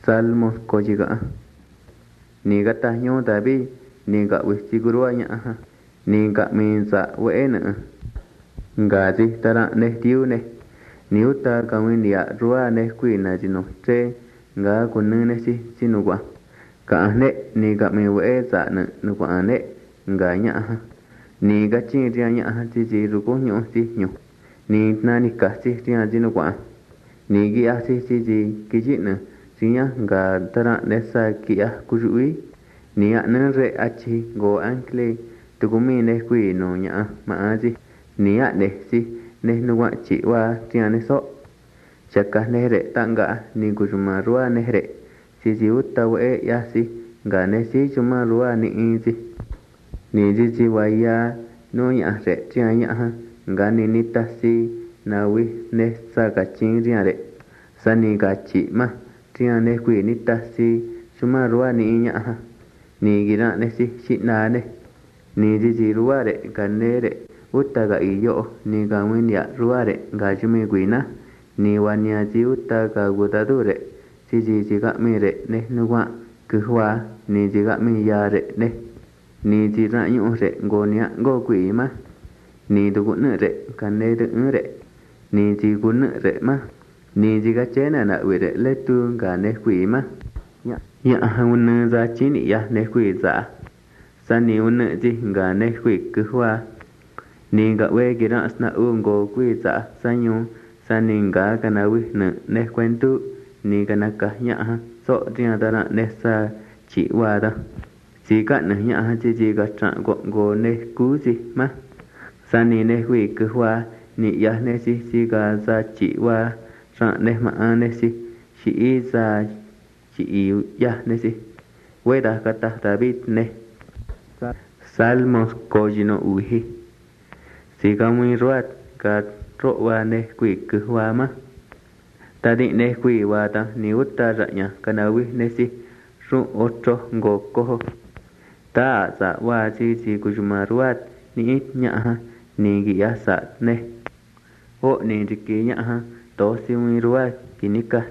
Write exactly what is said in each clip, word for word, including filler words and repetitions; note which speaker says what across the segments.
Speaker 1: Salmos kojiga ni gata nyo tabi ni ga wisti gurua nya ni ga minza wena ngazi tara ne tiu ne ni uta kawin ya rua ne kui na jino tre nga kunu ne si sinugwa ka ne ni ga mi we za ne nugwa ne nga nya ni ga chin ria nya ti ji ru ko nyo si nyo ni na ni ka si ria jinugwa ni gi a si si ji ki ji ne sinya nga tara ne sa ki a kujui ni a ne re a chi go ankle tukumi ne kui no nya ma aji ni a ne si ne nuwa chi wa tia ne so chaka ne re tanga ni gujuma ruwa ne re si ji utta we ya si nga ne si chuma ruwa ni inji ni ji ji wa ya no ya re tia nya nga ni ni ta si na wi ne sa ga chin ria re sa ni ga chi ma tia ne kui ni ta si chuma ruwa ni nya ni gira ne si shi na ne ni ji ji ruwa re ga ne re utta ga iyo ni ga win ya ruwa re ga jumi guina ni wanya ji utta ga gudadu re ji ji ji ga mi re ne nuwa kuwa ni ji ga mi ya re ne ni ji ra yu re go nya go gui ma ni du gu ne re ga ne de re ni ji gu ne re ma ni ji ga che na na wi re le tu ga ne gui ma ya ya un za chi ni ya ne gui za sa ni un ji ga ne gui kuwa ni ga we gira sna ungo gui za sanyu sa ni ga kana wi ne ne kwentu ni ga na ka nya so ria da ne sa chi wa da ji ga ne nya ji ji ga tra go go ne ku ji ma sa ni ne wi kuwa ni ya ne si si ga za chi wa ra ne ma ne si chi za chi ya ne si we da ka ta ta bit ne Salmos kojino uhi si ga muy ruat ka ro wa ne kui ku wa ma ta di ne kui wa ta ni utta ra nya kana wi ne si ru otro go ko ta za wa ji ji ku juma ruat ni it nya ha ni gi ya sa ne o ni ji ki nya ha to si muy ruat ki ni ka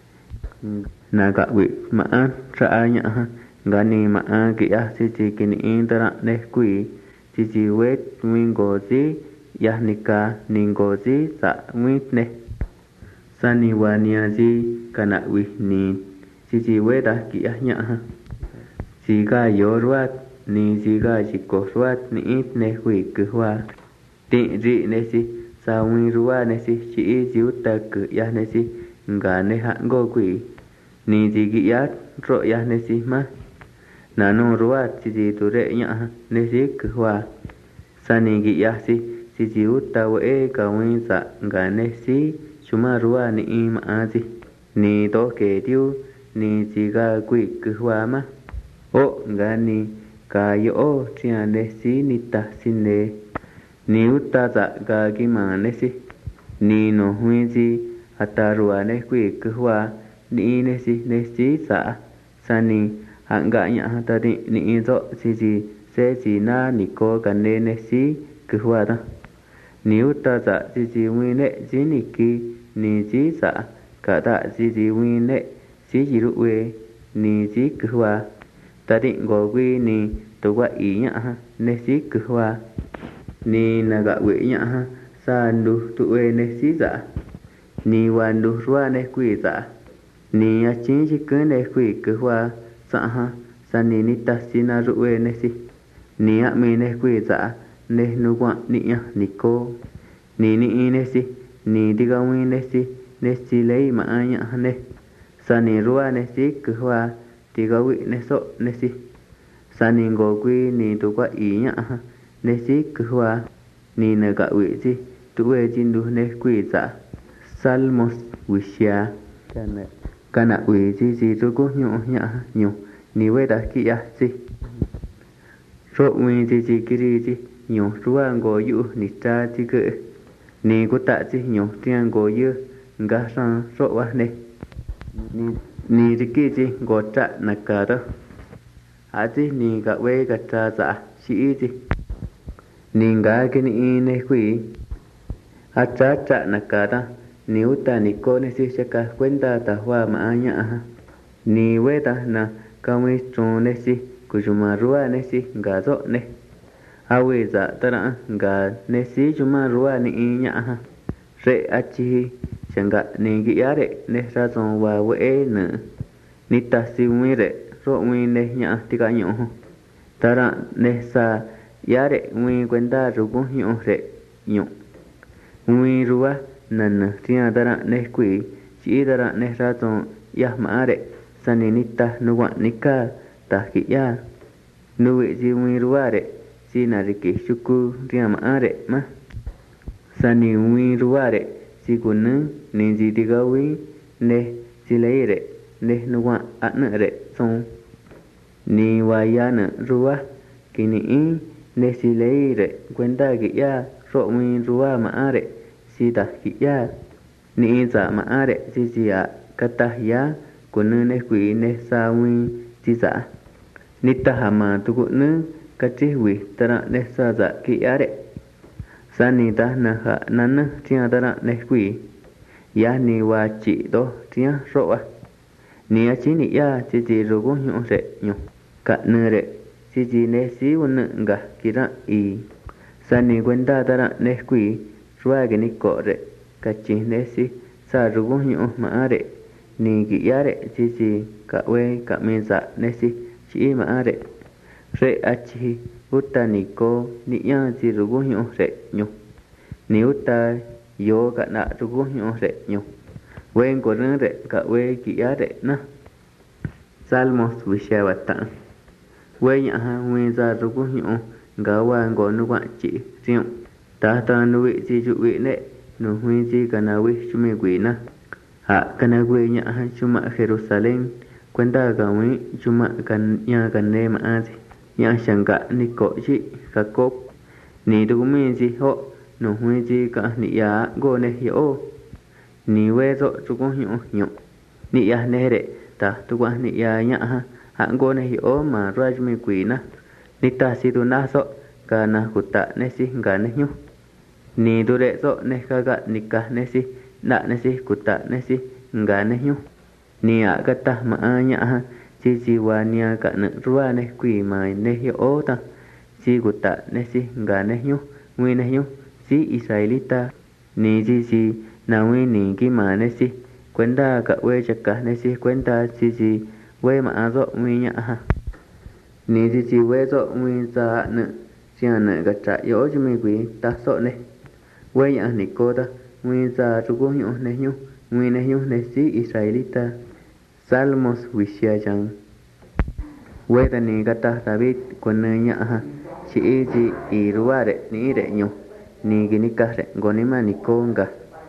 Speaker 1: na ga wi ma an ra nya ha ga ni ma a gi ya si ji ki ni in ta ne kui ji ji we wingo ji ya nika ningo ji sa wit ne sani wa nia ji kana wi ni ji ji we da ki ya nya ha ji ga yo ruat ni ji ga ji ko ruat ni it ne wi ku wa ti ji ne si sa wi ruwa ne si chi ji uta ku ya ne si nga ne ha go kui ni ji gi ya ro ya ne si ma na no ruat ji ji tu re nya ne si ku wa sani gi ya si si ji uta we ka wi sa nga ne si chuma ruwa ni i ma aji ni to ke tiu ni ji ga kui ku wa ma o nga ni ka yo tia ne si ni ta sin ne ni uta za ga gi ma ne si ni no hui ji ata ruwa ne kui ku wa ni ne si ne si sa sani hanga nya ta ni ni zo si ji se ji na ni ko ka ne ne si ku wa da ni uta za ji ji wi ne ji ni ki ni ji sa ka da ji ji wi ne si ji ru we ni ji ku wa ta di go wi ni to wa i nya ne si ku wa ni na ga wi nya sa ndu tu we ne si za ni wa ndu ruwa ne kui za ni ya chin ji ku ne kui ku wa sa ha sa ni ni ta si na ru we ne si ni a mi ne kui za ne nu wa ni ya ni ko ni ni ne si ni di ga wi ne si ne si lei ma anya ne sa ni ruwa ne si ku wa di ga wi ne so ne si sa ni go gui ni tu kwa i nya ne si ku wa ni na ga wi ji tu we jin du ne kui za Salmos wisha kana kana wi ji ji tu ko nyu nya nyu ni we da ki ya si ro wi ji ji ki ri ji nyu ruwa go yu ni ta ji ge ni ko ta ji nyu tiang go yu ga san ro wa ne ni ni ji ki ji go ta na ka da a ji ni ga we ga ta za shi ji ni ga ki ni ne kui a cha cha na ka da ni uta ni ko ne si se ka cuenta ta hua ma anya ni weta na kami tron nesi kujuma rua nesi nga zo ne awe za tara nga nesi juma rua ni inya ha re achi changa ni gi yare ne ra zon wa we ne ni ta si wi re ro wi ne nya ti ka nyu tara ne sa yare wi kwenda ru gu nyu re nyu wi rua nan tia tara ne kui chi tara ne ra zon ya ma re sani nita nuwa nika ta ki ya nuwe ji wi ruare si na riki shuku ria ma are ma sani wi ruare si kunu ni ji diga wi ne si leire ne nuwa an re son ni wa ya na ruwa kini in ne si leire kwenda ki ya ro wi ruwa ma are si ta ki ya ni za ma are si ji ya kata ya kunu ne kui ne sa wi chi za nita hama tu kunu kachi wi tara ne sa za ki are sani ta na ha nan tia tara ne kui ya ni wa chi do tia ro a ni a chi ni ya chi chi ro gu nyu re nyu ka ne re chi chi ne si un nga kira i sani kwenda tara ne kui ruwa ge ni ko re kachi ne si sa ro gu nyu ma are ni gi yare chi chi ka we ka me za ne si chi ma are re achi uta ni ko ni ya chi ru gu nyu re nyu ni uta yo ka na ru gu nyu re nyu wen ko ne re ka we gi yare na salmos wishawata we nya ha we za ru gu nyu ga wa ngo nu wa chi riu ta ta nu wi chi ju wi ne nu hui chi ka na wi chu me gwi na ha kana gwe nya ha chuma Jerusalem kwenda ga wi chuma kan nya kan ne ma azi nya shanga ni ko chi ka ko ni du mi ji ho no hui ji ka ni ya go ne yo ni we zo chu ko hyu hyu ni ya ne re ta tu wa ni ya nya ha ha go ne yo ma raj mi kwi na ni ta si tu na so ka na kuta ne si ga ne hyu ni du re so ne ka ga ni ka ne si na ne si kuta ne si nga ne hyu ni a ka ta ma a nya ha chi chi wa nia ka ne ruwa ne kui mai ne hi o ta si kuta ne si nga ne hyu wi ne hyu si israelita ni chi chi na wi ni ki ma ne si kwenda ka we cha ka ne si kwenda chi chi we ma a zo wi nya ha ni chi chi we zo wi za ne sia ne ga cha yo chi mi kui ta so ne we nya ni ko ta wi za ru go hyu ne hyu wi ne hyu ne si israelita salmos wishyajang we ta ni ga ta david kun nya ha chi ji i ruare ni re nyu ni gi ni ka re go ni ma ni ko nga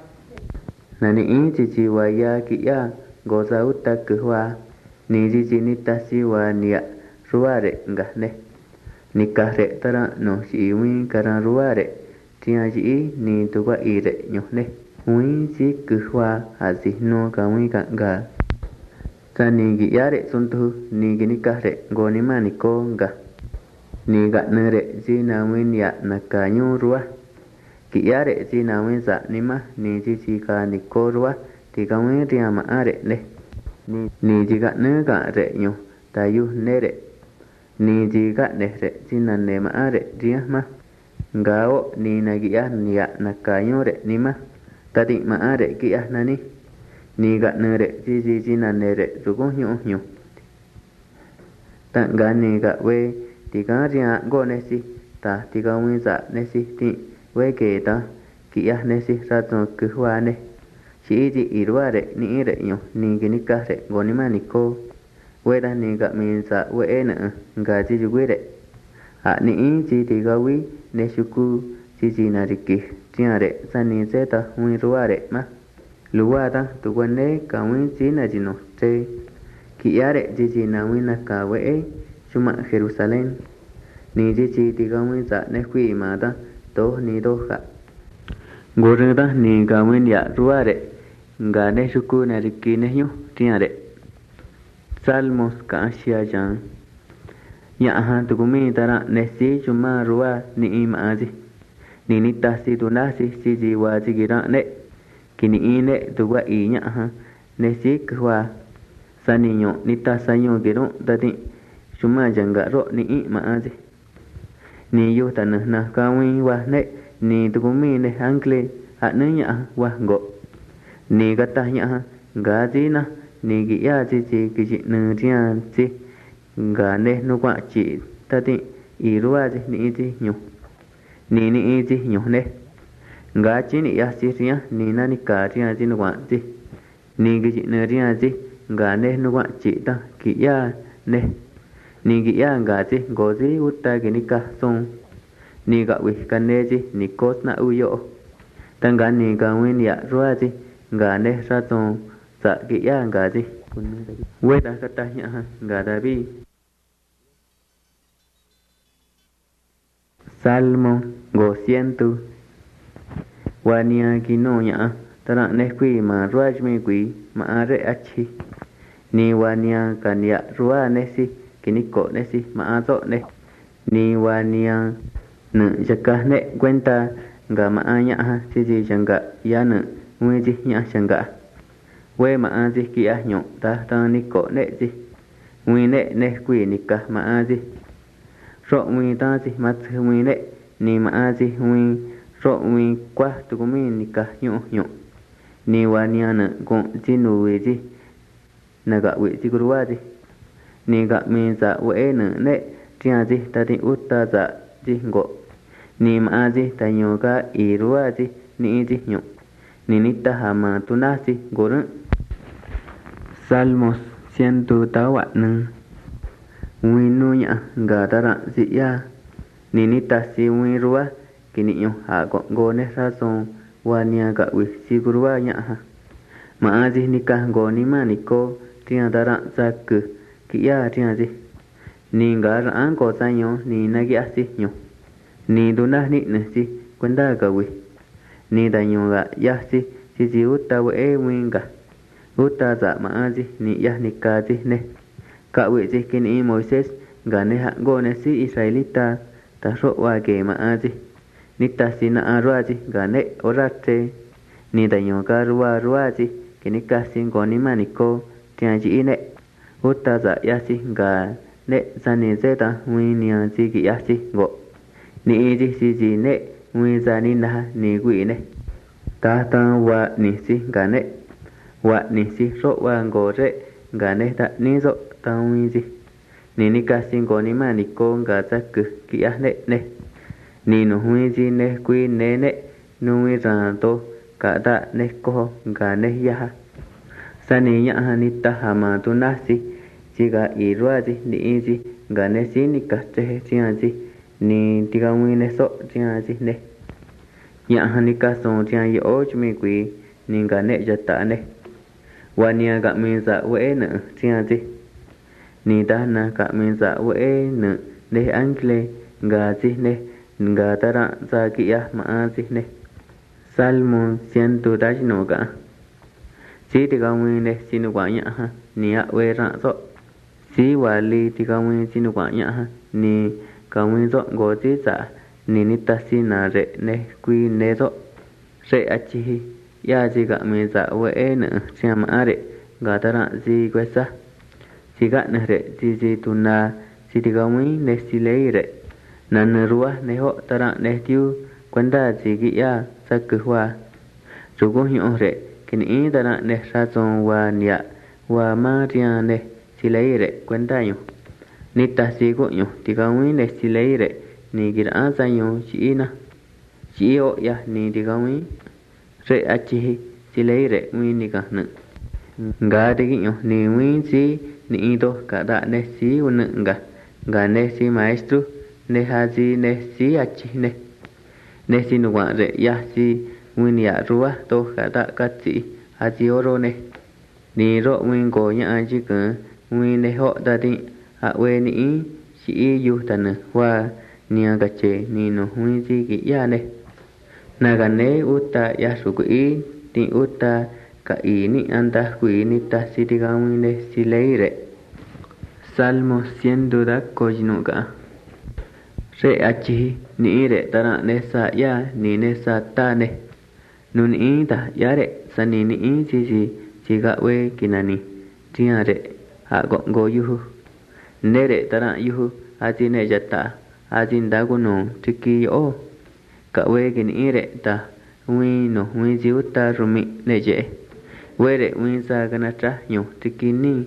Speaker 1: na ni i chi chi wa ya ki ya go za uta ku hwa ni ji ji ni ta si wa ni ya ruare nga ne ni ka re tara no si wi ka ra ruare tia ji ni tu wa i re nyu ne wi ji ku hwa ha ji no ka wi ka ga ta ni gi yare sun tu ni gi ni ka re go ni ma ni ko nga ni ga ne re ji na wi ya na ka nyu ruwa ki yare ji na wi za ni ma ni ji ji ka ni ko ruwa ti ka wi ria ma are ne ni ni ji ga ne ga re nyu ta yu ne re ni ji ga ne re ji na ne ma are ria ma nga o ni na gi ya ni ya na ka nyu re ni ma ta ti ma are ki ya na ni ni ga ne re ji ji ji na ne re ru go hyu hyu ta ga ni ga we ti ga ria go ne si ta ti ga wi za ne si ti we ke ta ki ya ne si ra to ku hwa ne chi ji i ruwa re ni re nyu ni gi ni ka re go ni ma ni ko we da ni ga mi za we e na ga ji ju we re a ni i ji ti ga wi ne shu ku ji ji na ri ki tia re sa ni se ta wi ruwa re ma luwa ta tu wan ne ka wi ji na ji no te ki ya re ji ji na wi na ka we e chuma Jerusalem ni ji ji ti ga wi za ne kwi ma ta to ni do kha go re ta ni ga wi ya ruwa re nga ne shu ku na ri ki ne hyu tia re salmos ka shia jan ya ha tu mi ta ra ne si chuma ruwa ni i ma ji ni ni ta si tu na si si ji wa ji gi ra ne kini i ne tu wa i nya ha ne si kwa sa niño nita saño kiro tati chuma janga ro ni i ma ji ni yu ta na na kawi wa ne ni tukumi ne angle a ne nya wa go ni gata nya ga ji na ni gi ya ji ji ki ji ne ria ji ga ne no kwa chi tati i ruwa ji ni ji nyu ni ni ji nyu ne ga chi ni ya ji ria ni na ni ka ria ji no kwa ji ni gi ji ne ria ji ga ne no kwa chi ta ki ya ne ni gi ya ga ji go ji utta ki ni ka song ni ga wi ka ne ji ni ko na u yo tang ga ni ga win ya ruwa ji ga ne ra song sa ki ya ga ji we ta ka ta nya ga da bi Salmo go ciento wania kino nya tara ne kui ma ruaj mi kui ma are achi ni wania kania rua ne si kiniko ne si ma azo ne ni wania ne jaka ne cuenta ga ma anya ha si ji janga ya ne ngui ji nya janga we ma a ji ki a nyo ta ta ni ko ne ji ngui ne ne kui ni ka ma a ji ro ngui ta ji ma ngui ne ni ma a ji ngui ro ngui kwa tu ko mi ni ka nyo nyo ni wania ne ko ji nu we ji na ga we ji gru wa ji ni ga mi za we ne ne tia ji ta ti utta za ji ngo ni ma a ji ta nyo ga i ru wa ji ni ji nyo ni ni ta ha ma tu na ji go ru Salmos ciento tawa ne wi nu nya ga ta ra ji ya ni ni ta si wi ru wa ki ni yo ha go go ne ra so wa nia ga wi si gru wa nya ha ma a ji ni ka go ni ma ni ko tia ta ra za ku ki ya tia ji ni ga ra an ko sa yo ni na gi a si nyo ni du na ni ne si kwenda ga wi ni da nyo ga ya si si ji utta we e wi ga utta za ma a ji ni ya ni ka ji ne ka wi ji ki ni Moises ga ne ha go ne si Israelita ta ro wa ge ma a ji ni ta si na a ro ji ga ne orate ni da nyo ga ro wa ro ji ki ni ka si go ni ma ni ko tia ji ne utta za ya si ga ne sa ni ze ta wi ni a ji ki ya si go ni ji si ji ne wi za ni na ni wi ne ta ta wa ni si ga ne wa ni si ro wa go re ga ne ta ni zo ta wi ji ni ni ka si go ni ma ni ko ga za ku ki ya ne ne ni no wi ji ne quy ne ne nu wi ra to ka ta ne ko ga ne ya sa ni nya ha ni ta ha ma tu na si ji ga i ro ji ni ji ga ne si ni ka che ji a ji ni ti ga wi ne so ji a ji ne nya ha ni ka so ji a yi o chi mi quy ni ga ne ja ta ne wa nia ga mi za we ne ji a ji ni da na ka mi za we ne ne angle ga ji ne ga ta ra za ki ya ma a ji ne Salmo ciento da no ga si ti ga wi ne si nu kwa nya ha ni a we ra so si wa li ti ga wi si nu kwa nya ha ni ka wi so go ji za ni ni ta si na re ne quy ne so re a chi ya ji ga mi za we e ne sia ma re ga ta ra ji que sa si ga ne re ji ji tu na si ti ga wi ne si le re na ne ruwa ne ho ta ra ne tiu kwenda ji gi ya sa ku hwa ru go hi o re kin i ta ra ne sa zon wa nia wa ma ria ne si le re kwenda yo ni ta si go yo ti ga wi ne si le re ni gi ra sa yo chi na chi o ya ni ti ga wi re a chi si le re wi ni ga ne ga de gi yo ni wi si ni do ka da ne si un ga ga ne si maestro ne ha ji ne si a chi ne ne si nu wa re ya si wi ni a ruwa to ka da ka chi a ji o ro ne ni ro wi go nya a ji ka wi ne ho da di a we ni si yu ta ne wa ni a ga che ni no wi ji ki ya ne na ga ne utta ya su ku i ti utta ka i ni anda ku i ni ta si ti ga wi ne si le re Salmo ciento da ko ji no ga re a chi ni re ta ra ne sa ya ni ne sa ta ne nun i ta ya re sa ni ni i ji ji ji ga we ki na ni ti a re hạ gọn gò yuhu nê đệ ta ra yuhu aji ne jata aji da guno tiki o ka we gin ire ta wi no wi jiuta rumi ne je we re wi sa gana tra nyu tiki ni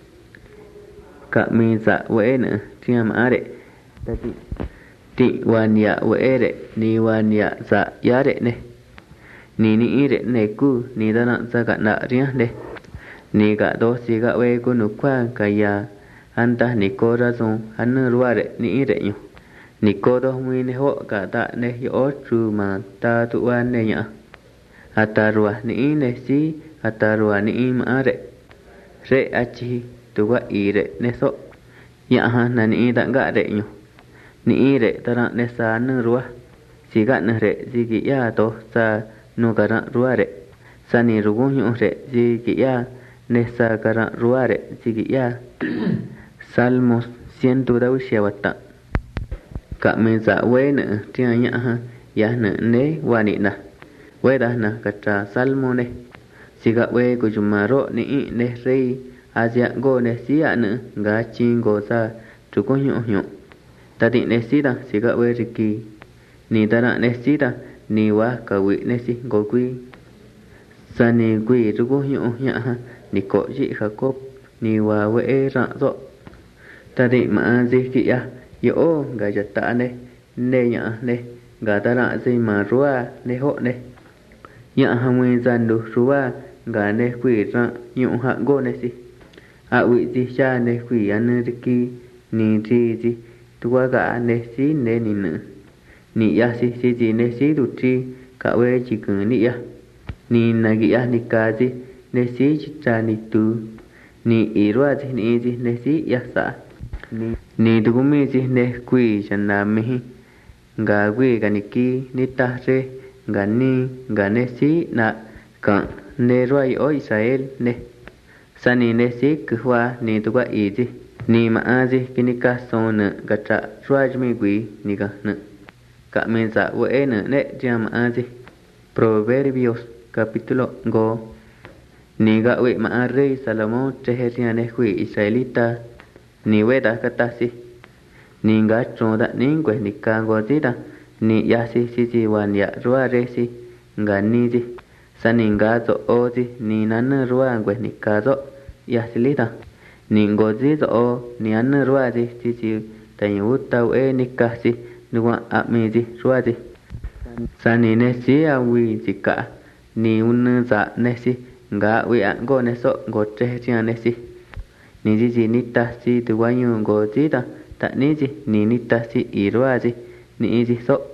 Speaker 1: ka mi za we ne tiam are tati ti wania we re ni wania za ya re ne ni ni ire ne ku ni da na za ga na ria ne ni ga do si ga we ku nu kwa ka ya anta ni ko ra zo han ruwa re ni ire nyu ni ko do mi ne ho ka ta ne yo tru ma ta tu wa ne nya ata ruwa ni ne si ata ruwa ni ma re re achi tu wa ire ne so ya ha na ni da ga re nyu ni ire ta ra ne sa ne ruwa si ga ne re si gi ya to sa nu ga ra ruwa re sa ni ru gu nyu re si gi ya ne sa ga ra ruwa re si gi ya Salmos ciento đâu xe vật tạ cả mình dạ quê nữa trên nhã ha ya nữa nế qua nị nè quê đã nè cả trà salmo này chỉ gặp quê của chúng mà rộ nị nế rây asia go nế xí ạ nữa gà chinh go sa chú có nhộ nhộ ta định nế xí ta chỉ gặp quê rì kỳ nì ta nạ nế xí ta nì quá cả quỷ nế xí go quy sa nì quỷ chú có nhộ nhã ha nì cổ dị khá cốp nì quá quê rạ rộ tadi ma zi kia yo ga jata ne ne nya ne ga tara zi ma ruwa ne ho ne nya hamwe zan du ruwa ga ne kwi ra nyu ha go ne si a wi zi cha ne kwi an ki ni zi zi tua ga ne si ne ni ne ni ya si si zi ne si du tri ka we chi ku ni ya ni na gi ya ni ka zi ne si chi cha ni tu ni i ruwa zi ni zi ne si ya sa ni tu mi ji ne quy chan na mi ga quy ga ni ki ni ta re ga ni ga ne si na ka ne roi o Israel ne sa ni ne si ku wa ni tu ga i ji ni ma a ji ki ni ka so ne ga tra roi mi quy ni ga ne ka me za wa e ne ne jam a ji Proverbios capítulo go ni ga we ma a rey Salomón te he ne quy Israelita ni we da kata si ni ga tro da ni kwe ni ka go ti da ni ya si si ji wan ya ruwa re si ga ni ji sa ni ga zo o ji ni nan ruwa kwe ni ka zo ya si li da ni go ji zo o ni an ruwa ji ji ji ta yu ta e ni ka si ni wa a mi ji ruwa ji sa ni ne si a wi ji ka ni un za ne si ga wi a go ne so go che chi ne si ni ji ji ni ta si tu wa yu go ji ta ta ni ji ni ni ta si i ruwa ji ni ji so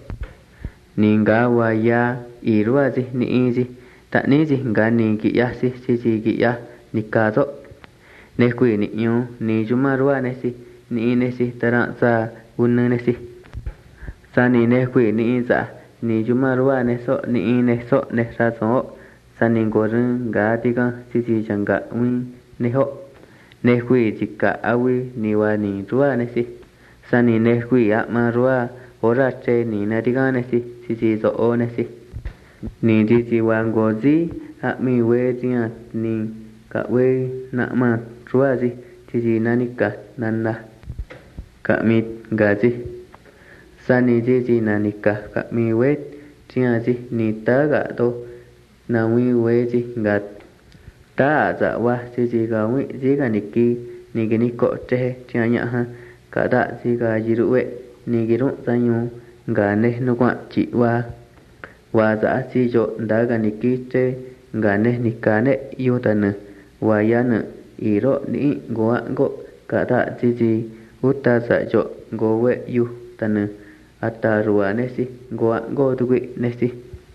Speaker 1: ni ga wa ya i ruwa ji ni ji ta ni ji ga ni ki ya si si ji ki ya ni ka so ne kwi ni yu ni ju ma ruwa ne si ni ne si ta ra sa un ne si sa ni ne kwi ni za ni ju ma ruwa ne so ni ne so ne sa so sa ni go ren ga ti ga si ji chang ga wi ne ho ne kwi ji ka awi ni wa ni ruwa ne si sa ni ne kwi a ma ruwa ora che ni na ti ga ne si si ji zo o ne si ni ji ji wa go ji a mi we ji a ni ka we na ma ruwa ji ji ji na ni ka nan na ka mi ga ji sa ni ji ji na ni ka ka mi we ji a ji ni ta ga to na wi we ji ga ta za wa ji ji ga wi ji ga ni ki ni ki ni ko che cha nya ha ka da ji ga ji ru we ni ki ru za nyu ga ne no kwa chi wa wa za ji jo da ga ni ki che ga ne ni ka ne yu ta ne wa ya ne i ro ni go a go ka da ji ji u ta za jo go we yu ta ne ata ruwa ne si go a go tu wi ne si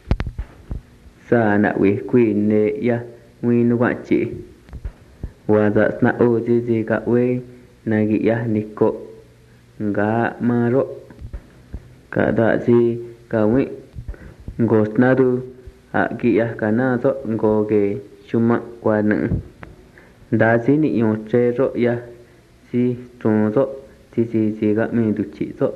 Speaker 1: sa na wi kwi ne ya wi nu wa chi wa za na o ji ji ka we na gi ya ni ko ga ma ro ka da ji ka wi go na du a gi ya ka na zo go ge chuma kwa ne da ji ni yo che ro ya ji tro zo ji ji ji ga mi du chi zo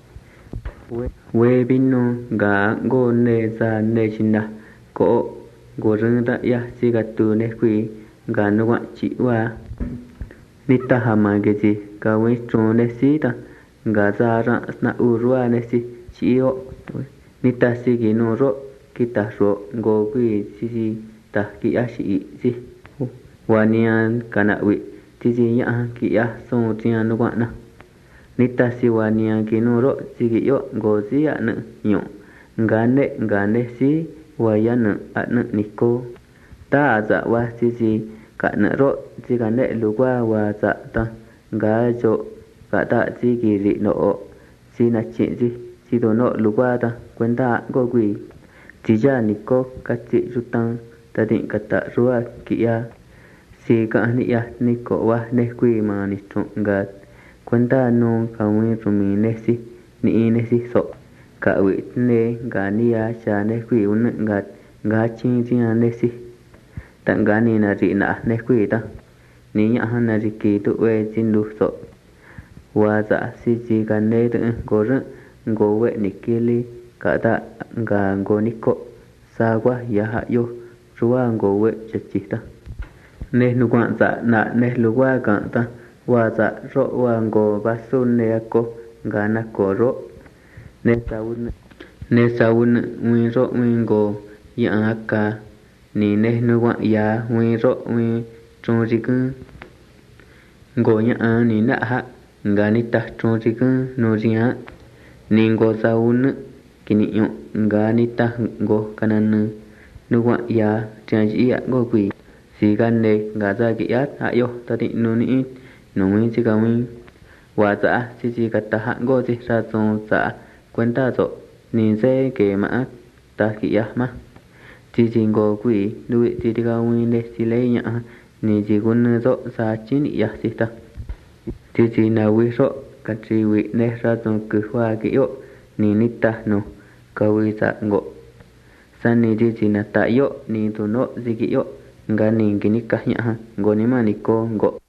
Speaker 1: we bin no ga go ne za ne chin na ko go rung da ya si ga tu ne kwi ga no wa chi wa nita hama geji kawi chun nesi ta nga za ra na urua nesi chio nita sigi no ro kita ro go gui si ta ki ashi si wanian kana wi ti ji ya ki ya so tian no na nita si wanian ki no ro sigi yo go si ya na nyo ngane ngane si wayan a na niko ta za wa si si ka na ro si ka ne lu wa wa za ta ga jo ka ta si ki ri no si na chi si si do no lu wa ta kwenta go gui chỉ ra niko ka chi jutang ta định ka ta ruwa ki ya si ka ni ya niko wa ne kui ma ni tunga kwenta no ka wi rumi ne si ni ne si so ka wi ne ga ni ya cha ne kui un ga ga chi chi ne si tang ga ni na ri na ne kui ta ni ya ha na ri ki tu we jin lu so wa za si ji ga ne de go ru go we ni ki li ka ta ga go niko sa wa ya ha yo ruwa go we cha chi ta ne nu kwa za na ne lu wa ka ta wa za ro wa go ba su ne ko ga na ko ro ne sa un ne sa un wi ro wi go ya ka ni ne nu wa ya wi ro wi chung ri ku go ya a ni na ha ga ni ta chung ri ku no ri ha ni go sa un kini yo nga ni ta go kanan nu wa ya cha ji ya go quy si gan ne nga za ki ya ha yo ta ti nu ni nu mi chi ka mi wa za si chi ka ta ha go ji sa zo za kwenta zo ni se ke ma ta ki ya ma chi chi go quy nu ti ti ka wi ne si le ya ni ji gun zo sa chi ni ya si ta chi chi na wi ro ka chi wi ne ra zo ku wa ki yo ni ni ta no kawi sa ngo sani ji ji na ta yo ni tu no zigi yo nga ni gini ka nya ngo ni ma ni ko ngo